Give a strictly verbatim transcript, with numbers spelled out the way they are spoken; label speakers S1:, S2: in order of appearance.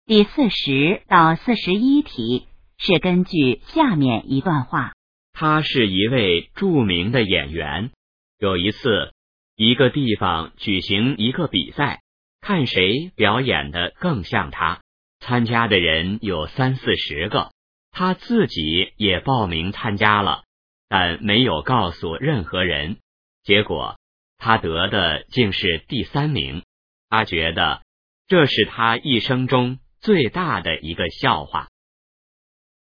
S1: 第四十到四十一题是根据下面一段话。
S2: 他是一位著名的演员。有一次，一个地方举行一个比赛，看谁表演得更像他。参加的人有三四十个，他自己也报名参加了，但没有告诉任何人。结果他得的竟是第三名。他觉得这是他一生中最大的一个笑话。